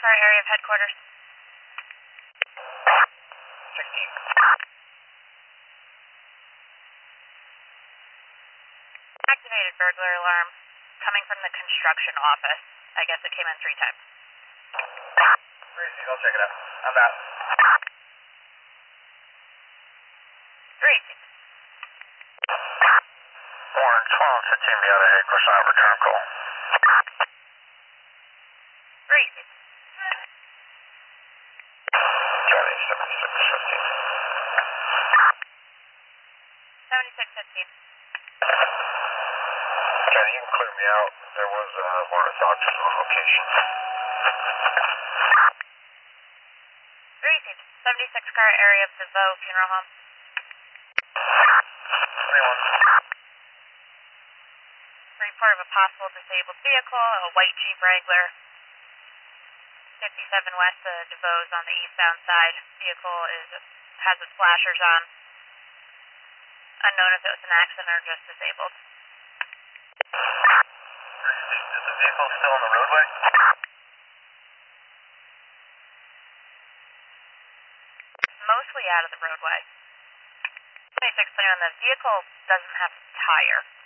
car area of headquarters. 16. Activated burglar alarm coming from the construction office. I guess it came in 3 times. I'll check it out. I'm out. 3. Orange 1215, be out of headquarters, on return call. 3. Johnny 7615. 7615. Johnny, you can clear me out. There was one of the doctors on location. 3. 76 car area of DeVoe Funeral Home. 21. Report of a possible disabled vehicle, a white Jeep Wrangler. 57 west of DeVoe's on the eastbound side. Vehicle has its flashers on. Unknown if it was an accident or just disabled. Is the vehicle still on the roadway? Mostly out of the roadway. 26 clear on the vehicle doesn't have a tire.